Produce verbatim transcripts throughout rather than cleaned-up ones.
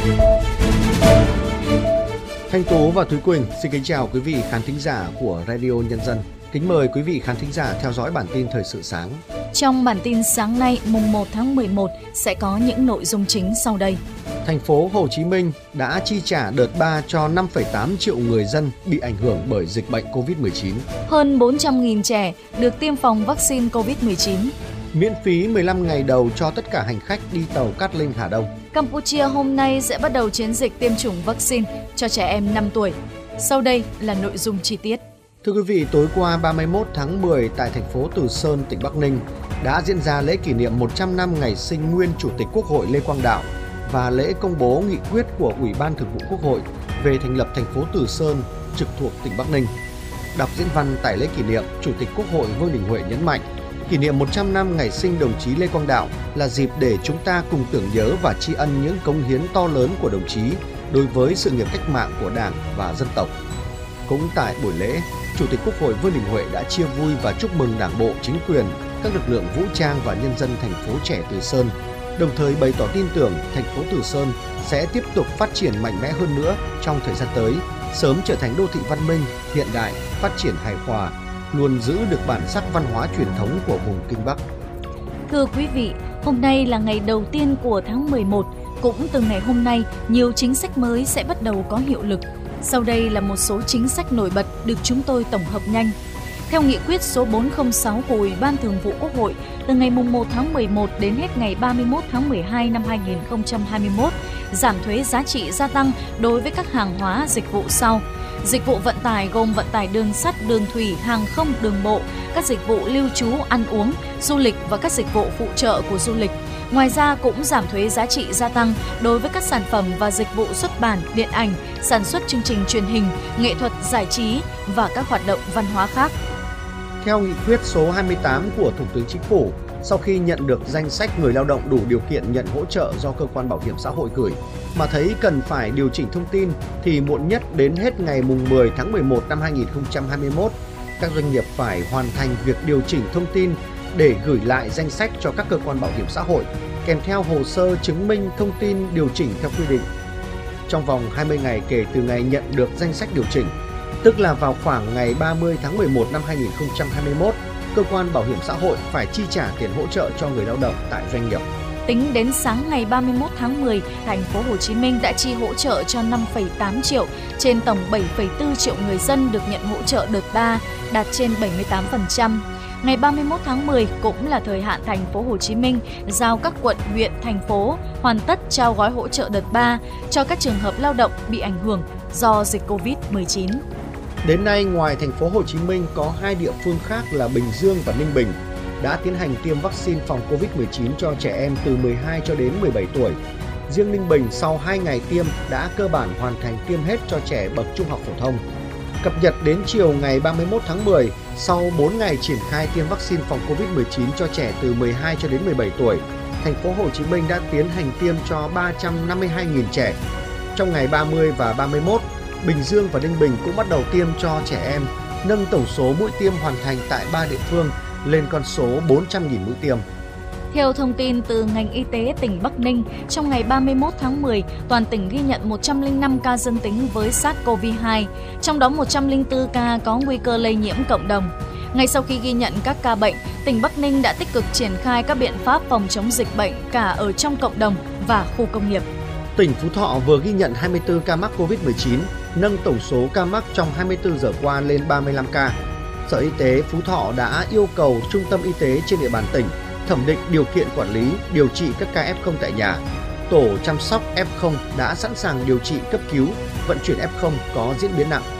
Thanh Tú và Thúy Quỳnh xin kính chào quý vị khán thính giả của Radio Nhân dân. Kính mời quý vị khán thính giả theo dõi bản tin thời sự sáng. Trong bản tin sáng nay, mùng một tháng mười một sẽ có những nội dung chính sau đây. Thành phố Hồ Chí Minh đã chi trả đợt ba cho năm phẩy tám triệu người dân bị ảnh hưởng bởi dịch bệnh covid mười chín. Hơn bốn trăm nghìn trẻ được tiêm phòng vaccine covid mười chín. Miễn phí mười lăm ngày đầu cho tất cả hành khách đi tàu Cát Linh Hà Đông. Campuchia hôm nay sẽ bắt đầu chiến dịch tiêm chủng vaccine cho trẻ em năm tuổi. Sau đây là nội dung chi tiết. Thưa quý vị, tối qua ba mươi mốt tháng mười tại thành phố Từ Sơn, tỉnh Bắc Ninh đã diễn ra lễ kỷ niệm một trăm năm ngày sinh nguyên Chủ tịch Quốc hội Lê Quang Đạo và lễ công bố nghị quyết của Ủy ban Thường vụ Quốc hội về thành lập thành phố Từ Sơn trực thuộc tỉnh Bắc Ninh. Đọc diễn văn tại lễ kỷ niệm, Chủ tịch Quốc hội Vương Đình Huệ nhấn mạnh, kỷ niệm một trăm năm ngày sinh đồng chí Lê Quang Đạo là dịp để chúng ta cùng tưởng nhớ và tri ân những cống hiến to lớn của đồng chí đối với sự nghiệp cách mạng của Đảng và dân tộc. Cũng tại buổi lễ, Chủ tịch Quốc hội Vương Đình Huệ đã chia vui và chúc mừng Đảng bộ, chính quyền, các lực lượng vũ trang và nhân dân thành phố trẻ Từ Sơn, đồng thời bày tỏ tin tưởng thành phố Từ Sơn sẽ tiếp tục phát triển mạnh mẽ hơn nữa trong thời gian tới, sớm trở thành đô thị văn minh, hiện đại, phát triển hài hòa, luôn giữ được bản sắc văn hóa truyền thống của vùng Kinh Bắc. Thưa quý vị, hôm nay là ngày đầu tiên của tháng mười một. Cũng từ ngày hôm nay, nhiều chính sách mới sẽ bắt đầu có hiệu lực. Sau đây là một số chính sách nổi bật được chúng tôi tổng hợp nhanh. Theo nghị quyết số bốn không sáu của Ủy ban Thường vụ Quốc hội, từ ngày mùng một tháng mười một đến hết ngày ba mươi mốt tháng mười hai năm hai nghìn không trăm hai mươi mốt, giảm thuế giá trị gia tăng đối với các hàng hóa dịch vụ sau. Dịch vụ vận tải gồm vận tải đường sắt, đường thủy, hàng không, đường bộ, các dịch vụ lưu trú, ăn uống, du lịch và các dịch vụ phụ trợ của du lịch. Ngoài ra cũng giảm thuế giá trị gia tăng đối với các sản phẩm và dịch vụ xuất bản, điện ảnh, sản xuất chương trình truyền hình, nghệ thuật giải trí và các hoạt động văn hóa khác. Theo nghị quyết số hai mươi tám của Thủ tướng Chính phủ, sau khi nhận được danh sách người lao động đủ điều kiện nhận hỗ trợ do cơ quan bảo hiểm xã hội gửi, mà thấy cần phải điều chỉnh thông tin thì muộn nhất đến hết ngày mùng mười tháng mười một năm hai nghìn không trăm hai mươi mốt, các doanh nghiệp phải hoàn thành việc điều chỉnh thông tin để gửi lại danh sách cho các cơ quan bảo hiểm xã hội, kèm theo hồ sơ chứng minh thông tin điều chỉnh theo quy định. Trong vòng hai mươi ngày kể từ ngày nhận được danh sách điều chỉnh, tức là vào khoảng ngày ba mươi tháng mười một năm hai nghìn không trăm hai mươi mốt, cơ quan bảo hiểm xã hội phải chi trả tiền hỗ trợ cho người lao động tại doanh nghiệp. Tính đến sáng ngày ba mươi mốt tháng mười, thành phố Hồ Chí Minh đã chi hỗ trợ cho năm phẩy tám triệu trên tổng bảy phẩy bốn triệu người dân được nhận hỗ trợ đợt ba, đạt trên bảy mươi tám phần trăm. Ngày ba mươi mốt tháng mười cũng là thời hạn thành phố Hồ Chí Minh giao các quận, huyện, thành phố hoàn tất trao gói hỗ trợ đợt ba cho các trường hợp lao động bị ảnh hưởng do dịch covid mười chín. Đến nay, ngoài thành phố Hồ Chí Minh có hai địa phương khác là Bình Dương và Ninh Bình đã tiến hành tiêm vaccine phòng covid mười chín cho trẻ em từ mười hai cho đến mười bảy tuổi. Riêng Ninh Bình sau hai ngày tiêm đã cơ bản hoàn thành tiêm hết cho trẻ bậc trung học phổ thông. Cập nhật đến chiều ngày ba mươi mốt tháng mười, sau bốn ngày triển khai tiêm vaccine phòng covid mười chín cho trẻ từ mười hai cho đến mười bảy tuổi, thành phố Hồ Chí Minh đã tiến hành tiêm cho ba trăm năm mươi hai nghìn trẻ. Trong ngày ba mươi và ba mươi mốt, Bình Dương và Ninh Bình cũng bắt đầu tiêm cho trẻ em, nâng tổng số mũi tiêm hoàn thành tại ba địa phương lên con số bốn trăm nghìn mũi tiêm. Theo thông tin từ ngành y tế tỉnh Bắc Ninh, trong ngày ba mươi mốt tháng mười, toàn tỉnh ghi nhận một trăm lẻ năm ca dương tính với SARS-xê o vê hai, trong đó một trăm lẻ bốn ca có nguy cơ lây nhiễm cộng đồng. Ngay sau khi ghi nhận các ca bệnh, tỉnh Bắc Ninh đã tích cực triển khai các biện pháp phòng chống dịch bệnh cả ở trong cộng đồng và khu công nghiệp. Tỉnh Phú Thọ vừa ghi nhận hai mươi tư ca mắc covid mười chín, nâng tổng số ca mắc trong hai mươi tư giờ qua lên ba mươi lăm ca. Sở Y tế Phú Thọ đã yêu cầu trung tâm y tế trên địa bàn tỉnh thẩm định điều kiện quản lý, điều trị các ca ép không tại nhà. Tổ chăm sóc ép không đã sẵn sàng điều trị cấp cứu, vận chuyển ép không có diễn biến nặng.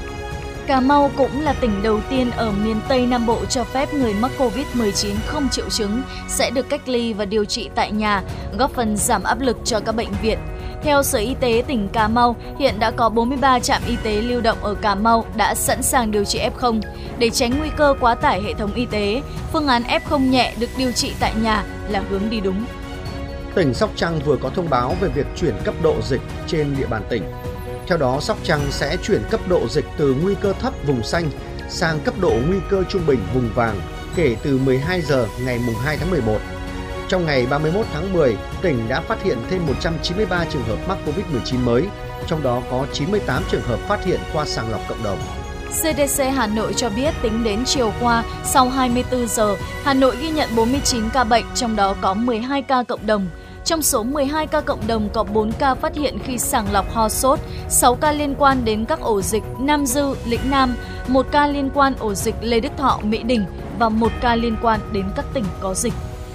Cà Mau cũng là tỉnh đầu tiên ở miền Tây Nam Bộ cho phép người mắc covid mười chín không triệu chứng sẽ được cách ly và điều trị tại nhà, góp phần giảm áp lực cho các bệnh viện. Theo Sở Y tế tỉnh Cà Mau, hiện đã có bốn mươi ba trạm y tế lưu động ở Cà Mau đã sẵn sàng điều trị ép không. Để tránh nguy cơ quá tải hệ thống y tế, phương án ép không nhẹ được điều trị tại nhà là hướng đi đúng. Tỉnh Sóc Trăng vừa có thông báo về việc chuyển cấp độ dịch trên địa bàn tỉnh. Theo đó, Sóc Trăng sẽ chuyển cấp độ dịch từ nguy cơ thấp vùng xanh sang cấp độ nguy cơ trung bình vùng vàng kể từ mười hai giờ ngày hai tháng mười một. Trong ngày ba mươi mốt tháng mười, tỉnh đã phát hiện thêm một trăm chín mươi ba trường hợp mắc covid mười chín mới, trong đó có chín mươi tám trường hợp phát hiện qua sàng lọc cộng đồng. xê đê xê Hà Nội cho biết tính đến chiều qua, sau hai mươi tư giờ, Hà Nội ghi nhận bốn mươi chín ca bệnh, trong đó có mười hai ca cộng đồng. Trong số mười hai ca cộng đồng có bốn ca phát hiện khi sàng lọc ho sốt, sáu ca liên quan đến các ổ dịch Nam Dư, Lĩnh Nam, một ca liên quan ổ dịch Lê Đức Thọ, Mỹ Đình và một ca liên quan đến các tỉnh có dịch.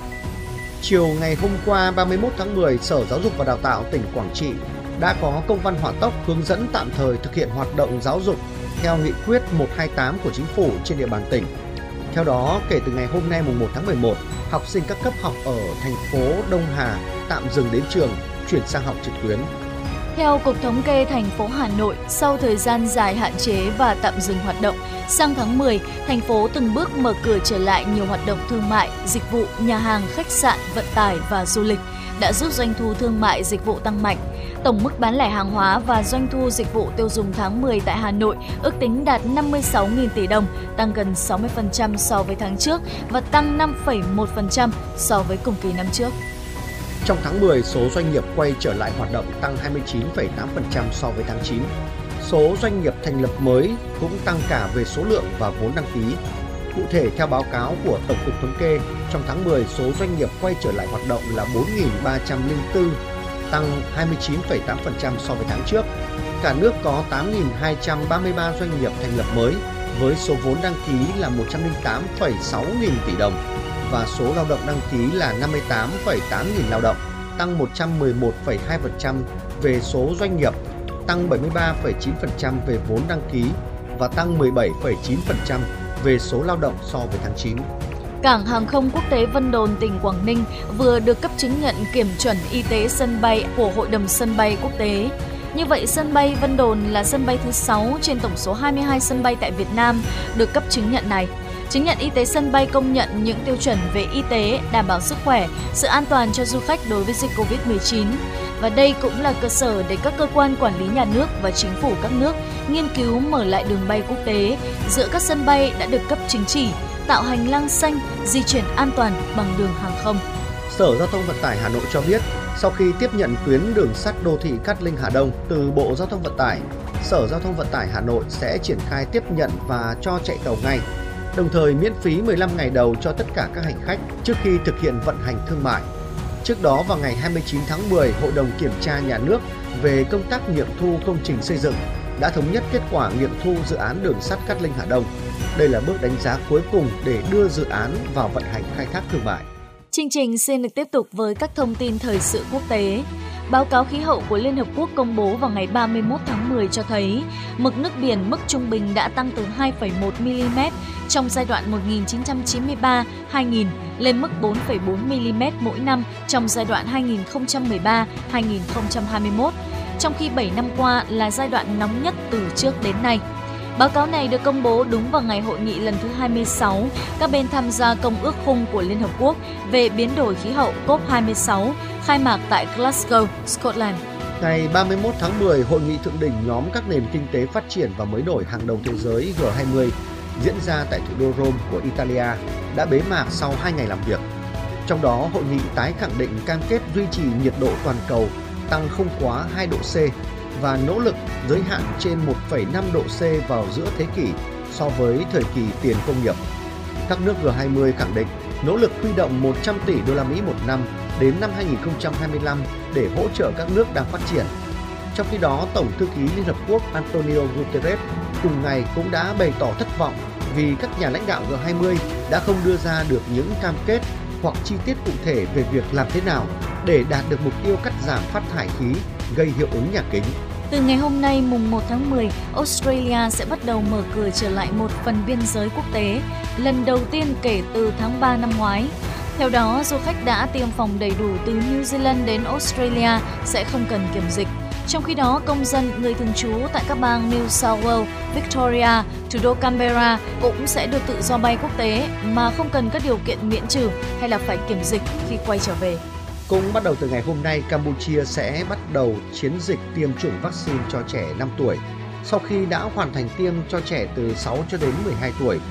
Chiều ngày hôm qua ba mươi mốt tháng mười, Sở Giáo dục và Đào tạo tỉnh Quảng Trị đã có công văn hỏa tốc hướng dẫn tạm thời thực hiện hoạt động giáo dục theo nghị quyết một trăm hai mươi tám của Chính phủ trên địa bàn tỉnh. Theo đó, kể từ ngày hôm nay mùng một tháng mười một, học sinh các cấp học ở thành phố Đông Hà tạm dừng đến trường, chuyển sang học trực tuyến. Theo Cục Thống kê thành phố Hà Nội, sau thời gian dài hạn chế và tạm dừng hoạt động, sang tháng mười, thành phố từng bước mở cửa trở lại nhiều hoạt động thương mại, dịch vụ, nhà hàng, khách sạn, vận tải và du lịch, đã giúp doanh thu thương mại dịch vụ tăng mạnh. Tổng mức bán lẻ hàng hóa và doanh thu dịch vụ tiêu dùng tháng mười tại Hà Nội ước tính đạt năm mươi sáu nghìn tỷ đồng, tăng gần sáu mươi phần trăm so với tháng trước và tăng năm phẩy một phần trăm so với cùng kỳ năm trước. Trong tháng mười, số doanh nghiệp quay trở lại hoạt động tăng hai mươi chín phẩy tám phần trăm so với tháng chín. Số doanh nghiệp thành lập mới cũng tăng cả về số lượng và vốn đăng ký. Cụ thể, theo báo cáo của Tổng cục Thống kê, trong tháng mười, số doanh nghiệp quay trở lại hoạt động là bốn nghìn ba trăm lẻ bốn, tăng hai mươi chín phẩy tám phần trăm so với tháng trước. Cả nước có tám nghìn hai trăm ba mươi ba doanh nghiệp thành lập mới, với số vốn đăng ký là một trăm lẻ tám phẩy sáu nghìn tỷ đồng và số lao động đăng ký là năm mươi tám phẩy tám nghìn lao động, tăng một trăm mười một phẩy hai phần trăm về số doanh nghiệp, tăng bảy mươi ba phẩy chín phần trăm về vốn đăng ký và tăng mười bảy phẩy chín phần trăm về số lao động so với tháng chín. Cảng hàng không quốc tế Vân Đồn, tỉnh Quảng Ninh vừa được cấp chứng nhận kiểm chuẩn y tế sân bay của Hội đồng Sân bay Quốc tế. Như vậy, sân bay Vân Đồn là sân bay thứ sáu trên tổng số hai mươi hai sân bay tại Việt Nam được cấp chứng nhận này. Chứng nhận y tế sân bay công nhận những tiêu chuẩn về y tế, đảm bảo sức khỏe, sự an toàn cho du khách đối với dịch covid mười chín. Và đây cũng là cơ sở để các cơ quan quản lý nhà nước và chính phủ các nước nghiên cứu mở lại đường bay quốc tế giữa các sân bay đã được cấp chứng chỉ, tạo hành lang xanh, di chuyển an toàn bằng đường hàng không. Sở Giao thông Vận tải Hà Nội cho biết, sau khi tiếp nhận tuyến đường sắt đô thị Cát Linh - Hà Đông từ Bộ Giao thông Vận tải, Sở Giao thông Vận tải Hà Nội sẽ triển khai tiếp nhận và cho chạy tàu ngay, đồng thời miễn phí mười lăm ngày đầu cho tất cả các hành khách trước khi thực hiện vận hành thương mại. Trước đó, vào ngày hai mươi chín tháng mười, Hội đồng Kiểm tra Nhà nước về công tác nghiệm thu công trình xây dựng đã thống nhất kết quả nghiệm thu dự án đường sắt Cát Linh - Hà Đông. Đây là bước đánh giá cuối cùng để đưa dự án vào vận hành khai thác thương mại. Chương trình xin được tiếp tục với các thông tin thời sự quốc tế. Báo cáo khí hậu của Liên Hợp Quốc công bố vào ngày ba mươi mốt tháng mười cho thấy mực nước biển mức trung bình đã tăng từ hai phẩy một mi-li-mét trong giai đoạn một nghìn chín trăm chín mươi ba đến hai nghìn lên mức bốn phẩy bốn mi-li-mét mỗi năm trong giai đoạn hai nghìn không trăm mười ba đến hai nghìn không trăm hai mươi mốt, trong khi bảy năm qua là giai đoạn nóng nhất từ trước đến nay. Báo cáo này được công bố đúng vào ngày hội nghị lần thứ hai mươi sáu các bên tham gia Công ước Khung của Liên Hợp Quốc về biến đổi khí hậu cốp hai mươi sáu khai mạc tại Glasgow, Scotland. Ngày ba mươi mốt tháng mười, Hội nghị thượng đỉnh nhóm các nền kinh tế phát triển và mới nổi hàng đầu thế giới G hai mươi diễn ra tại thủ đô Rome của Italia đã bế mạc sau hai ngày làm việc. Trong đó, hội nghị tái khẳng định cam kết duy trì nhiệt độ toàn cầu tăng không quá hai độ C và nỗ lực giới hạn trên một phẩy năm độ C vào giữa thế kỷ so với thời kỳ tiền công nghiệp. Các nước G hai mươi khẳng định nỗ lực huy động một trăm tỷ đô la Mỹ một năm đến năm hai nghìn không trăm hai mươi lăm để hỗ trợ các nước đang phát triển. Trong khi đó, Tổng thư ký Liên Hợp Quốc Antonio Guterres cùng ngày cũng đã bày tỏ thất vọng vì các nhà lãnh đạo G hai mươi đã không đưa ra được những cam kết hoặc chi tiết cụ thể về việc làm thế nào để đạt được mục tiêu cắt giảm phát thải khí gây hiệu ứng nhà kính. Từ ngày hôm nay, mùng một tháng mười, Australia sẽ bắt đầu mở cửa trở lại một phần biên giới quốc tế, lần đầu tiên kể từ tháng ba năm ngoái. Theo đó, du khách đã tiêm phòng đầy đủ từ New Zealand đến Australia sẽ không cần kiểm dịch. Trong khi đó, công dân người thường trú tại các bang New South Wales, Victoria, thủ đô Canberra cũng sẽ được tự do bay quốc tế mà không cần các điều kiện miễn trừ hay là phải kiểm dịch khi quay trở về. Cũng bắt đầu từ ngày hôm nay, Campuchia sẽ bắt đầu chiến dịch tiêm chủng vaccine cho trẻ năm tuổi, sau khi đã hoàn thành tiêm cho trẻ từ sáu cho đến mười hai tuổi.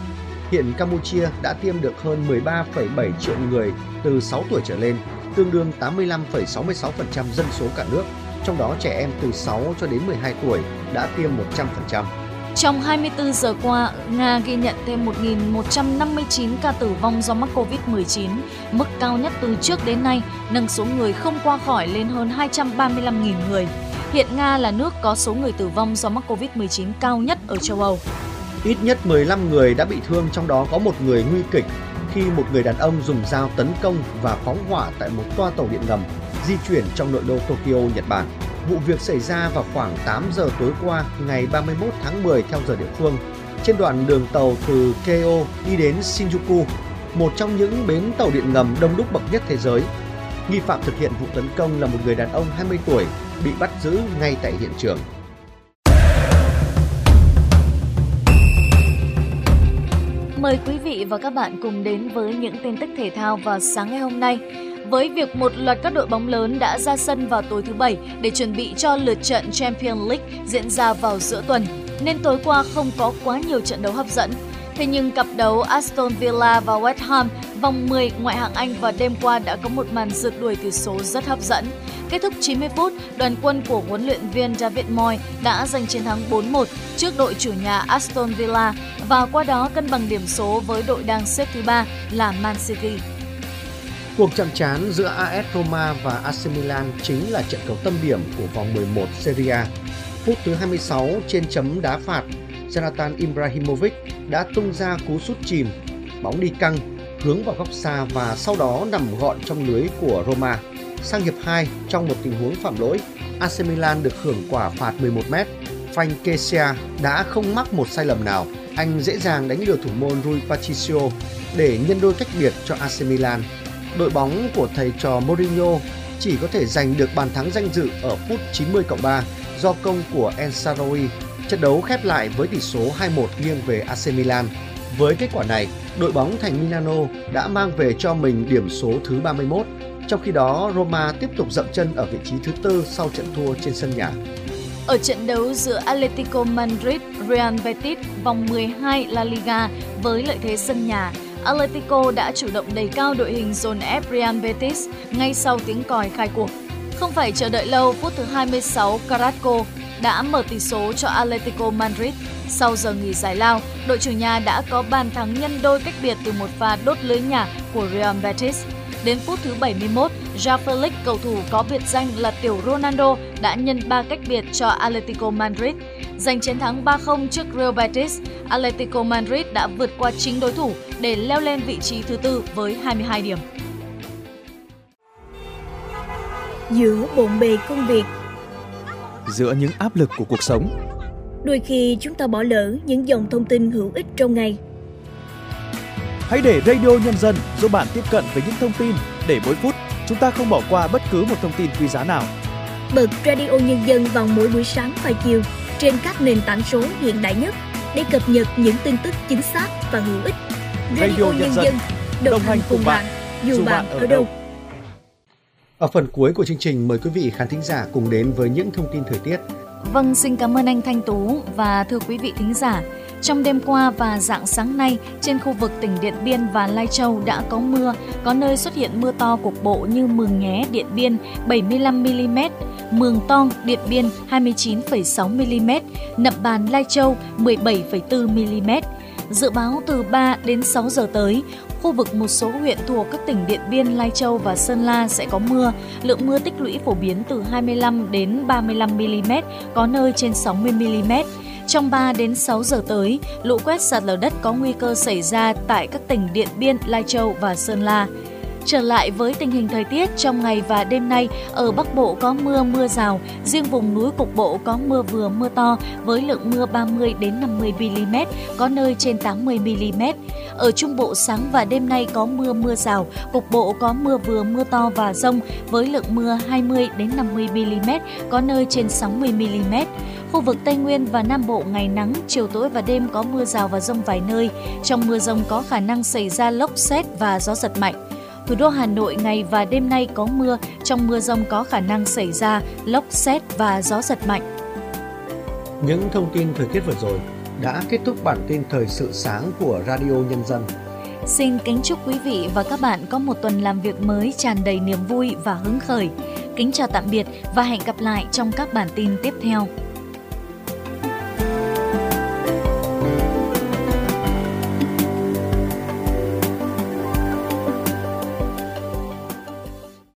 Hiện Campuchia đã tiêm được hơn mười ba phẩy bảy triệu người từ sáu tuổi trở lên, tương đương tám mươi lăm phẩy sáu mươi sáu phần trăm dân số cả nước, trong đó trẻ em từ sáu cho đến mười hai tuổi đã tiêm một trăm phần trăm. Trong hai mươi tư giờ qua, Nga ghi nhận thêm một nghìn một trăm năm mươi chín ca tử vong do mắc covid mười chín, mức cao nhất từ trước đến nay, nâng số người không qua khỏi lên hơn hai trăm ba mươi lăm nghìn người. Hiện Nga là nước có số người tử vong do mắc covid mười chín cao nhất ở châu Âu. Ít nhất mười lăm người đã bị thương, trong đó có một người nguy kịch khi một người đàn ông dùng dao tấn công và phóng hỏa tại một toa tàu điện ngầm di chuyển trong nội đô Tokyo, Nhật Bản. Vụ việc xảy ra vào khoảng tám giờ tối qua, ngày ba mươi mốt tháng mười theo giờ địa phương, trên đoạn đường tàu từ Keio đi đến Shinjuku, một trong những bến tàu điện ngầm đông đúc bậc nhất thế giới. Nghi phạm thực hiện vụ tấn công là một người đàn ông hai mươi tuổi, bị bắt giữ ngay tại hiện trường. Mời quý vị và các bạn cùng đến với những tin tức thể thao vào sáng ngày hôm nay. Với việc một loạt các đội bóng lớn đã ra sân vào tối thứ Bảy để chuẩn bị cho lượt trận Champions League diễn ra vào giữa tuần, nên tối qua không có quá nhiều trận đấu hấp dẫn. Thế nhưng cặp đấu Aston Villa và West Ham vòng mười ngoại hạng Anh vào đêm qua đã có một màn rượt đuổi tỷ số rất hấp dẫn. Kết thúc chín mươi phút, đoàn quân của huấn luyện viên David Moyes đã giành chiến thắng bốn một trước đội chủ nhà Aston Villa và qua đó cân bằng điểm số với đội đang xếp thứ ba là Man City. Cuộc chạm trán giữa a ét Roma và a xê Milan chính là trận cầu tâm điểm của vòng mười một Serie A. Phút thứ hai mươi sáu, trên chấm đá phạt, Zlatan Ibrahimovic đã tung ra cú sút chìm, bóng đi căng, hướng vào góc xa và sau đó nằm gọn trong lưới của Roma. Sang hiệp hai, trong một tình huống phạm lỗi, a xê Milan được hưởng quả phạt mười một mét. Frank Kessie đã không mắc một sai lầm nào, anh dễ dàng đánh lừa thủ môn Rui Patricio để nhân đôi cách biệt cho a xê Milan. Đội bóng của thầy trò Mourinho chỉ có thể giành được bàn thắng danh dự ở phút chín mươi cộng ba do công của El Shaarawy. Trận đấu khép lại với tỷ số hai một nghiêng về a xê Milan. Với kết quả này, đội bóng thành Milano đã mang về cho mình điểm số thứ ba mươi mốt. Trong khi đó, Roma tiếp tục dậm chân ở vị trí thứ tư sau trận thua trên sân nhà. Ở trận đấu giữa Atletico Madrid, Real Betis vòng mười hai La Liga với lợi thế sân nhà, Atletico đã chủ động đẩy cao đội hình dồn ép Real Betis ngay sau tiếng còi khai cuộc. Không phải chờ đợi lâu, phút thứ hai mươi sáu, Carrasco đã mở tỷ số cho Atletico Madrid. Sau giờ nghỉ giải lao, đội chủ nhà đã có bàn thắng nhân đôi cách biệt từ một pha đốt lưới nhà của Real Betis. Đến phút thứ bảy mươi mốt, Joao Felix, cầu thủ có biệt danh là Tiểu Ronaldo, đã nhân ba cách biệt cho Atletico Madrid. Giành chiến thắng ba không trước Real Betis, Atletico Madrid đã vượt qua chính đối thủ để leo lên vị trí thứ tư với hai mươi hai điểm. Giữa bộn bề công việc, giữa những áp lực của cuộc sống, đôi khi chúng ta bỏ lỡ những dòng thông tin hữu ích trong ngày. Hãy để Radio Nhân dân giúp bạn tiếp cận với những thông tin để mỗi phút chúng ta không bỏ qua bất cứ một thông tin quý giá nào. Bật Radio Nhân dân vào mỗi buổi sáng và chiều trên các nền tảng số hiện đại nhất để cập nhật những tin tức chính xác và hữu ích. Radio, Radio Nhân, Nhân dân đồng, đồng hành cùng bạn, dù bạn ở đâu. Ở phần cuối của chương trình, mời quý vị khán thính giả cùng đến với những thông tin thời tiết. Vâng, xin cảm ơn anh Thanh Tú và thưa quý vị thính giả. Trong đêm qua và rạng sáng nay, trên khu vực tỉnh Điện Biên và Lai Châu đã có mưa, có nơi xuất hiện mưa to cục bộ như Mường Nhé, Điện Biên bảy mươi lăm mi-li-mét, Mường Tong, Điện Biên hai mươi chín phẩy sáu mi-li-mét, Nậm Bàn, Lai Châu mười bảy phẩy bốn mi-li-mét. Dự báo từ ba đến sáu giờ tới, khu vực một số huyện thuộc các tỉnh Điện Biên, Lai Châu và Sơn La sẽ có mưa, lượng mưa tích lũy phổ biến từ hai mươi lăm đến ba mươi lăm mi-li-mét, có nơi trên sáu mươi mi-li-mét. Trong ba đến sáu giờ tới, lũ quét sạt lở đất có nguy cơ xảy ra tại các tỉnh Điện Biên, Lai Châu và Sơn La. Trở lại với tình hình thời tiết, trong ngày và đêm nay, ở Bắc Bộ có mưa, mưa rào, riêng vùng núi cục bộ có mưa vừa mưa to với lượng mưa ba mươi đến năm mươi mi-li-mét, có nơi trên tám mươi mi-li-mét. Ở Trung Bộ sáng và đêm nay có mưa, mưa rào, cục bộ có mưa vừa mưa to và dông với lượng mưa hai mươi đến năm mươi mi-li-mét, có nơi trên sáu mươi mi-li-mét. Khu vực Tây Nguyên và Nam Bộ ngày nắng, chiều tối và đêm có mưa rào và dông vài nơi. Trong mưa dông có khả năng xảy ra lốc sét và gió giật mạnh. Thủ đô Hà Nội ngày và đêm nay có mưa, trong mưa dông có khả năng xảy ra lốc sét và gió giật mạnh. Những thông tin thời tiết vừa rồi đã kết thúc bản tin thời sự sáng của Radio Nhân dân. Xin kính chúc quý vị và các bạn có một tuần làm việc mới tràn đầy niềm vui và hứng khởi. Kính chào tạm biệt và hẹn gặp lại trong các bản tin tiếp theo.